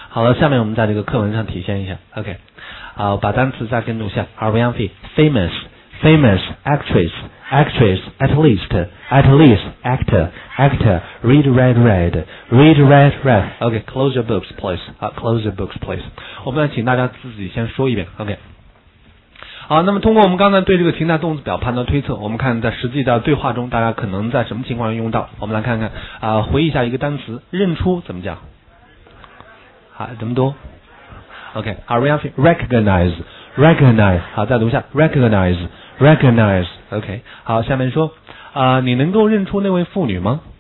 好了，下面我们在这个课文上体现一下。OK， 好，把单词再跟读一下。Ariane famous, famous, actress, actress, at least, actor, actor, read, read, read, read, read, read. OK, close your books, please. 好 ，close your books, please. 我们来请大家自己先说一遍。OK。好，那么通过我们刚才对这个情态动词表判断推测，我们看在实际的对话中，大家可能在什么情况下用到？我们来看看回忆一下一个单词，认出怎么讲？好，怎么读 ？OK， 好 ，recognize， recognize， 好，再读一下 recognize， recognize， OK， 好，下面说你能够认出那位妇女吗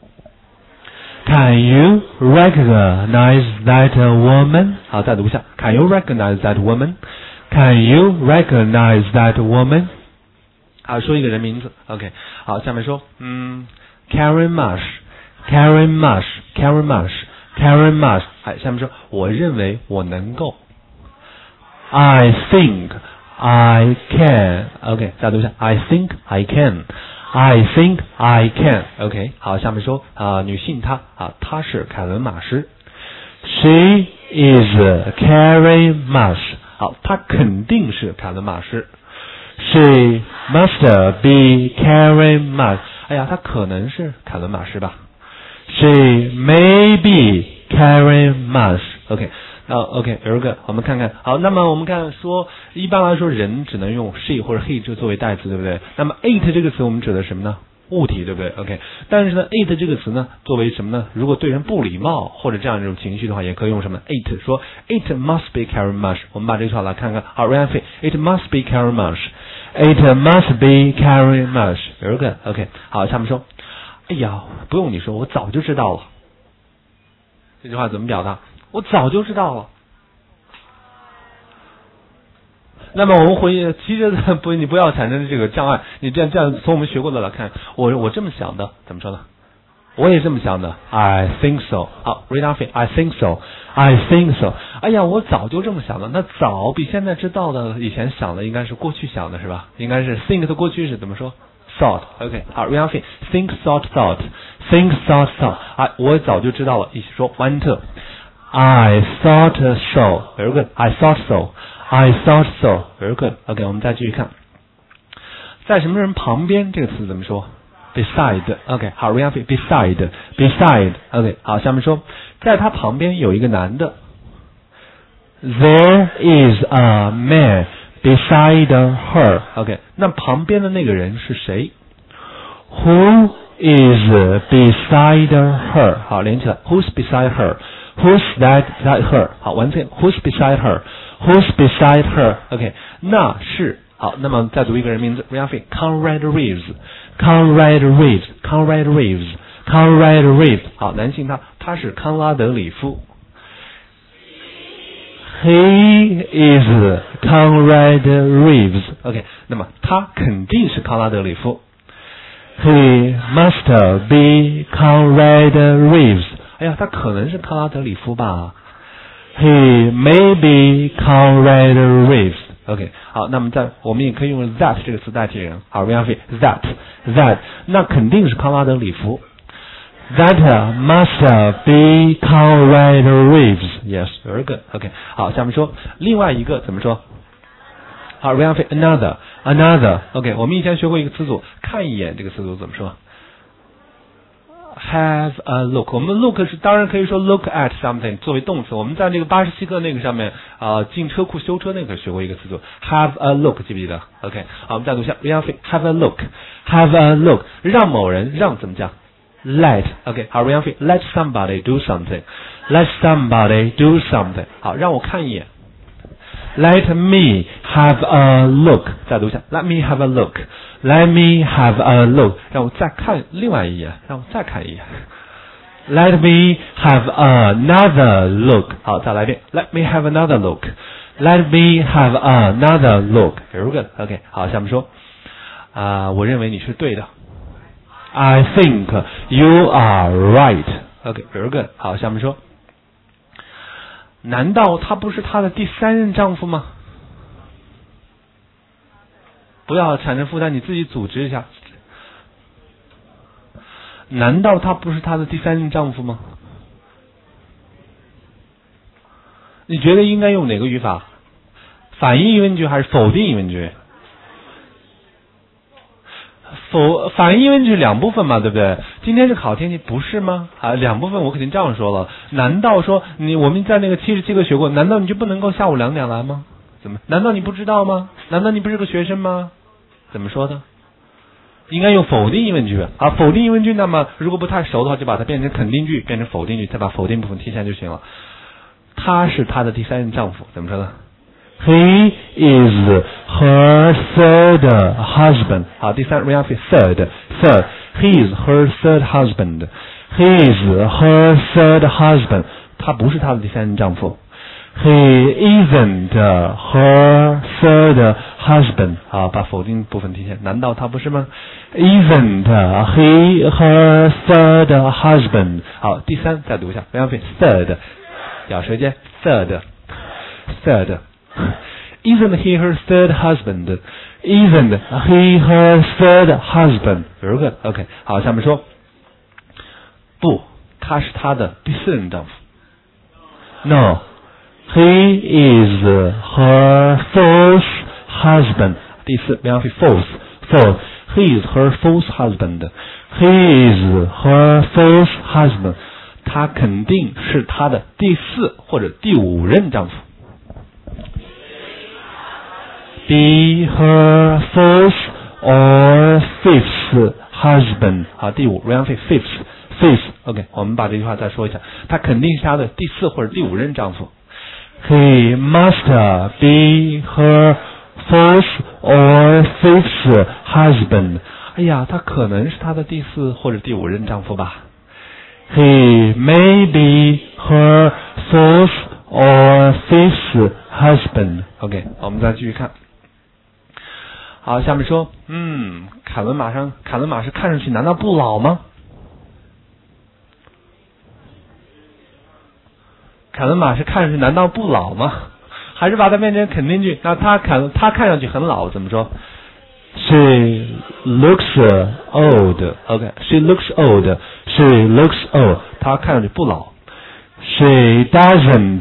？Can you recognize that woman？ 好，再读一下 ，Can you recognize that woman？Can you recognize that woman？ 好，说一个人名字 ，OK。好，下面说，Karen Marsh，Karen Marsh，Karen Marsh，Karen Marsh。哎，下面说，我认为我能够。I think I can。OK， 再读一下 ，I think I can。I think I can。OK， 好，下面说女性她是凯伦马什。She is Karen Marsh。好，她肯定是凯伦马什。She must be Karen Marsh。哎呀，她可能是凯伦马什吧。She may be Karen Marsh。OK， OK， very good。我们看看，好，那么我们看说，一般来说人只能用 she 或者 he 这作为代词，对不对？那么 it 这个词我们指的什么呢？物体，对不对 ？OK， 但是呢 ，it 这个词呢，作为什么呢？如果对人不礼貌或者这样一种情绪的话，也可以用什么 it 说 it must be Karen Marsh。我们把这句话来看看。好 ，Ryan it must be Karen Marsh。It must be Karen Marsh。Very good。OK， 好，下面说，哎呀，不用你说，我早就知道了。这句话怎么表达？我早就知道了。那么我们回忆，其实你不要产生这个障碍，你这样从我们学过的来看，我这么想的，怎么说呢？我也这么想的 ，I think so。好 ，read off it，I think so，I think so。哎呀，我早就这么想的。那早比现在知道的，以前想的应该是过去想的是吧？应该是 think 的过去是怎么说 ？Thought。OK， 好 ，read off it，think thought thought，think thought thought。啊，我早就知道了，一起说 one two。I thought so。Very good。I thought so。I thought so。Very good。OK， 我们再继续看，在什么人旁边这个词怎么说 ？Beside。OK， 好 ，read off it，beside，beside。OK， 好，下面说，在他旁边有一个男的。There is a man beside her。OK， 那旁边的那个人是谁 ？Who is beside her？ 好，连起来 ，Who's beside her？Who's that beside her？ 好，完全 Who's beside her？Who's beside her？OK， 那是好。那么再读一个人名字 ，Conrad Reeves。Conrad Reeves。Conrad Reeves。Conrad Reeves。好，男性他是康拉德里夫。He is Conrad Reeves。OK， 那么他肯定是康拉德里夫。He must be Conrad Reeves。哎呀，他可能是康拉德里夫吧。He may be Conrad Reeves。OK， 好，那么我们也可以用 that 这个词代替人。好 ，read that，那肯定是康拉德里夫。That must be Conrad Reeves。Yes, very good. OK， 好，下面说另外一个怎么说？好 ，read another。OK， 我们以前学过一个词组，看一眼这个词组怎么说？Have a look， 我们 look 是当然可以说 look at something 作为动词。我们在这个87课那个上面进车库修车那个学过一个词组 have a look， 记不记得 ？OK， 好，我们再读一下 have a look，have a look， 让某人让怎么讲 ？Let OK， 好 let somebody do something，let somebody do something， 好，让我看一眼。Let me have a look， 再读一下 Let me have a look。Let me have a look， 让我再看另外一眼，让我再看一眼。Let me have another look， 好，再来一遍。Let me have another look。Let me have another look。Very good。OK， 好，下面说我认为你是对的。I think you are right。OK，very good。好，下面说，难道他不是她的第3任丈夫吗？不要产生负担，你自己组织一下。难道他不是她的第3任丈夫吗你觉得应该用哪个语法？反义疑问句还是否定疑问句？反义疑问句两部分嘛，对不对？今天是考天气，不是吗？两部分我肯定这样说了。难道说我们在那个77课学过，难道你就不能够下午2点来吗？怎么？难道你不知道吗？难道你不是个学生吗？怎么说的？应该用否定疑问句啊，否定疑问句，那么如果不太熟的话，就把它变成肯定句，变成否定句，再把否定部分提前就行了。他是她的第3任丈夫，怎么说呢？ He is her third husband. 好，第3 real third. He is her third husband. He is her third husband. 他不是她的第3任丈夫。He isn't her third husband. 好，把否定部分提前。难道他不是吗？ Isn't he her third husband. 好，第3再读一下，不要费 third， 咬舌尖 third。Isn't he her third husband? Isn't he her third husband? Very good. OK. 好，下面说，不，他是她的第4任丈夫。No, he is her fourth husband. 第4，不要费 fourth. He is her fourth husband. He is her fourth husband. 他肯定是她的第4或者第5任丈夫。Be her fourth or fifth husband. 好，第5 real fifth. OK， 我们把这句话再说一下，他肯定是她的第4或者第5任丈夫。He must be her fourth or fifth husband. 哎呀，他可能是她的第4或者第5任丈夫吧。He may be her fourth or fifth husband. OK， 我们再继续看。好，下面说，凯伦马是看上去难道不老吗？凯伦马是看上去难道不老吗？还是把它变成肯定句？那他看上去很老，怎么说？ She looks old. OK, she looks old. She looks old. 她看上去不老。She doesn't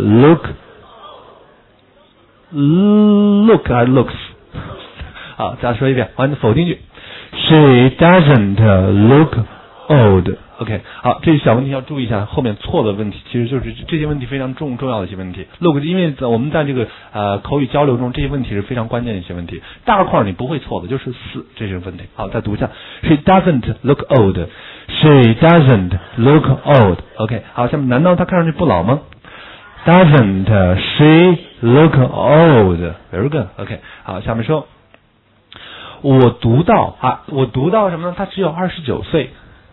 look 还是 looks？ 好，再说一遍，完成否定句。She doesn't look old. OK， 好，这小问题要注意一下，后面错的问题其实就是这些问题非常重要的一些问题。look， 因为我们在这个口语交流中，这些问题是非常关键的一些问题。大块你不会错的，就是4这些问题。好，再读一下 ，She doesn't look old. She doesn't look old. OK， 好，下面难道她看上去不老吗 ？Doesn't she look old? Very good. OK， 好，下面说，我读到什么呢？她只有29岁。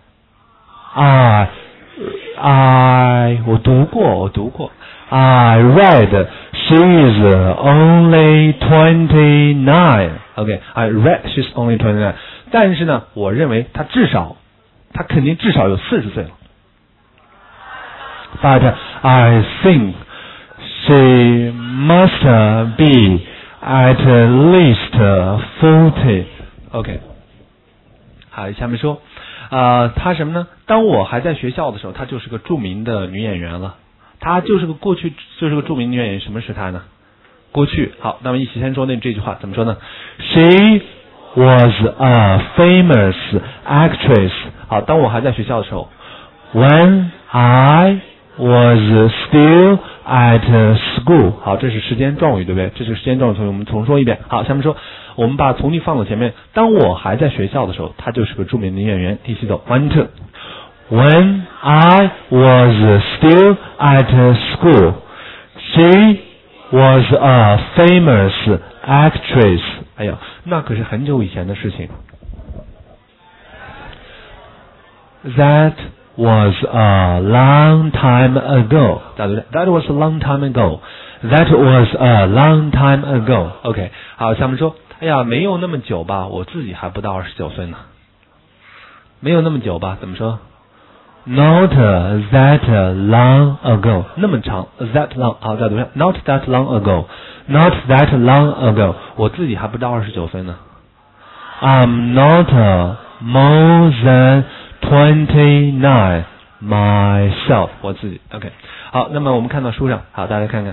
我读过。I read she's only 29. Okay, I read she's only 29. 但是呢，我认为她肯定至少有40岁了。But I think she must be at least 40. Okay. 好，下面说。她什么呢？当我还在学校的时候，她就是个著名的女演员了。她过去就是个著名女演员，什么时态呢？过去。好，那么一起先说这句话怎么说呢 ？She was a famous actress. 好，当我还在学校的时候 ，When I was still at school. 好，这是时间状语，对不对？这是时间状语，所以我们重说一遍。好，下面说。我们把从句放到前面。当我还在学校的时候，她就是个著名的女演员。第4个 1, 2. When I was still at school, she was a famous actress. 哎呀，那可是很久以前的事情。That was a long time ago. That was a long time ago. That was a long time ago. OK， 好，下面说。哎呀，没有那么久吧，我自己还不到29岁呢。没有那么久吧，怎么说 ？Not that long ago， 那么长 ，that long， 好，再读一下 ，Not that long ago，Not that long ago， 我自己还不到29岁呢。I'm not more than 29， myself 我自己 OK 好，那么我们看到书上，好，大家看看。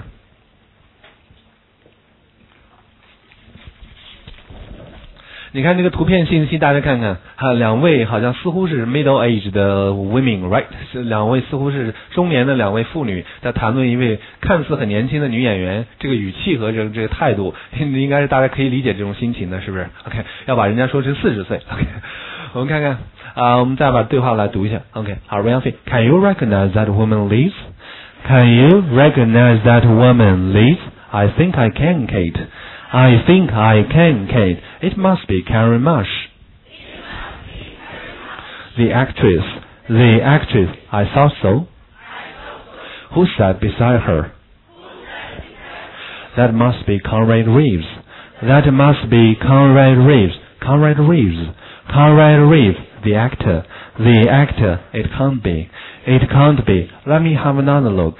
你看这个图片信息，大家看看，两位好像似乎是 middle age 的 women right， 是两位似乎是中年的两位妇女在谈论一位看似很年轻的女演员，这个语气和这个态度，应该是大家可以理解这种心情的，是不是 ？OK， 要把人家说成40岁 ，OK， 我们看看我们再把对话来读一下 ，OK， 好 ，Ryan Fei，Can you recognize that woman, Liz? Can you recognize that woman, Liz? I think I can, Kate.I think I can, Kate. It must be Carrie Marsh. The actress, I thought so. Who sat beside her? That must be Conrad Reeves. That must be Conrad Reeves. Conrad Reeves, the actor. It can't be. Let me have another look.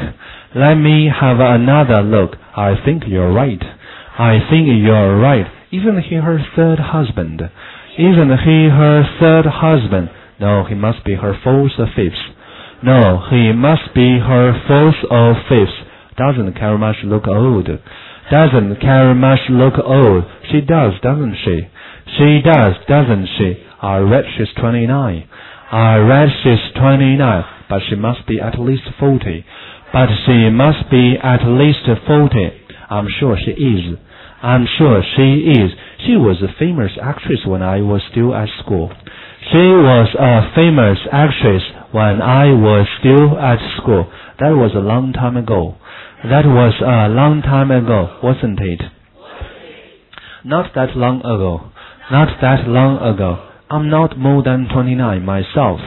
I think you're right. Isn't he her third husband? No, he must be her fourth or fifth. Doesn't Carrie Marsh look old? She does, doesn't she? I read she's 29. But she must be at least 40. I'm sure she is. She was a famous actress when I was still at school. That was a long time ago. Wasn't it? Not that long ago. I'm not more than 29 myself.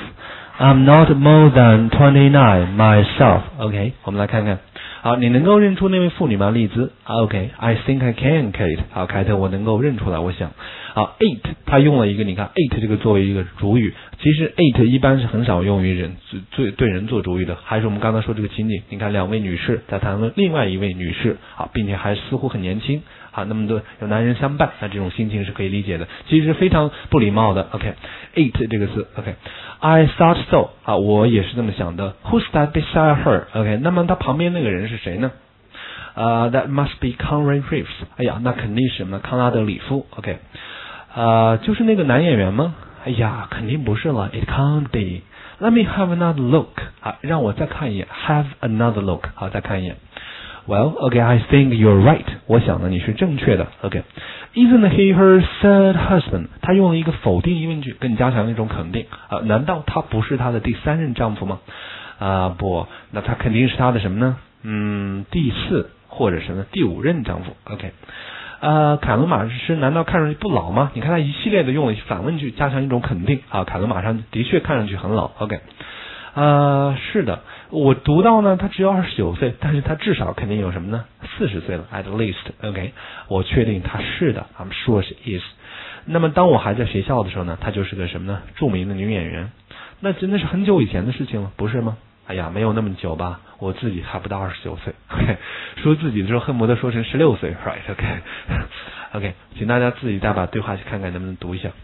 OK, 我们来看看。好，你能够认出那位妇女吗？丽兹。OK, I think I can, Kate. 好，凯特，我能够认出来，我想。好 ，it， 他用了一个，你看 it 这个作为一个主语，其实 it 一般是很少用于人对人做主语的。还是我们刚才说这个情景，你看两位女士在谈论另外一位女士，好，并且还似乎很年轻。好，那么多有男人相伴，那这种心情是可以理解的，其实非常不礼貌的。OK，it 这个词 ，OK，I thought so， 啊，我也是这么想的。Who's that beside her？ OK， 那么他旁边那个人是谁呢？That must be Conrad Reeves。哎呀，那肯定是什么？康拉德里夫。OK， 就是那个男演员吗？哎呀，肯定不是了。It can't be. Let me have another look。好，让我再看一眼。Have another look。好，再看一眼。Well, okay, I think you're right. 我想呢，你是正确的。OK, Isn't he her third husband? 他用了一个否定疑问句，更加强一种肯定。难道他不是她的第三任丈夫吗？不，那他肯定是她的什么呢？第四或者什么第五任丈夫。OK，凯伦马什难道看上去不老吗？你看他一系列的用了反问句，加强一种肯定。凯伦马什的确看上去很老。OK。是的，我读到呢，他只有29岁，但是他至少肯定有什么呢？40岁了 ，at least。OK， 我确定他是的 ，I'm sure she is。那么当我还在学校的时候呢，她就是个什么呢？著名的女演员。那真的是很久以前的事情了，不是吗？哎呀，没有那么久吧，我自己还不到29岁。OK， 说自己的时候恨不得说成16岁 ，right？OK，OK， 请大家自己再把对话去看看，能不能读一下。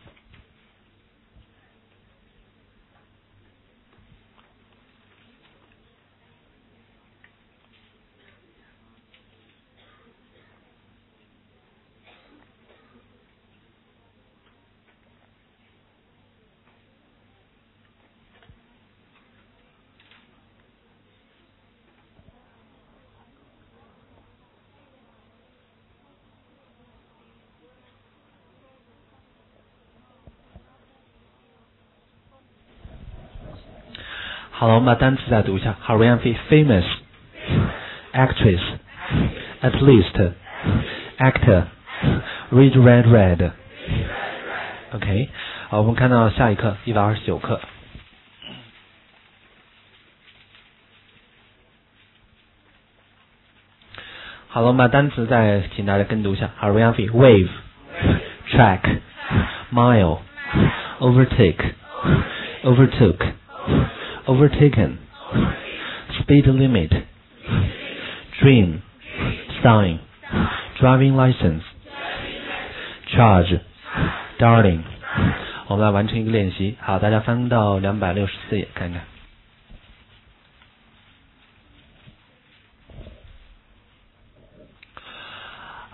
好了，我们把单词再读一下。Ryan Fei famous actress at least actor read OK， 好，我们看到下一课129课。好了，我们把单词再请大家跟读一下。Ryan Fei wave track mile overtake overtook overtaken, speed limit, dream, sign, driving license, charge, darling。我们来完成一个练习。好，大家翻到264页看看。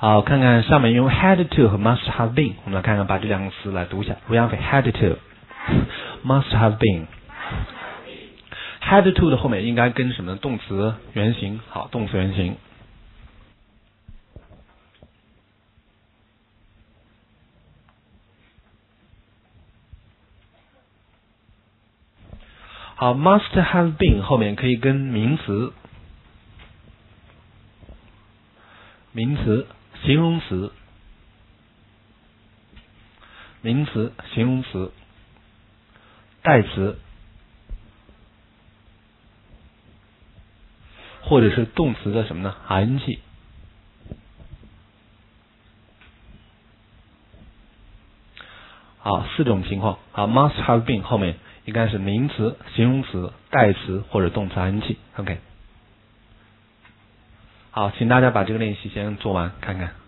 好，看看上面用 had to 和 must have been， 我们来看看把这两个词来读一下。Ryan had to must have been had to 的后面应该跟什么动词原形。好，动词原形。好 must have been 后面可以跟名词、形容词、形容词、代词，或者是动词的什么呢 ？ing。好，四种情况。好 ，must have been 后面应该是名词、形容词、代词或者动词 ing。OK。好，请大家把这个练习先做完，看看。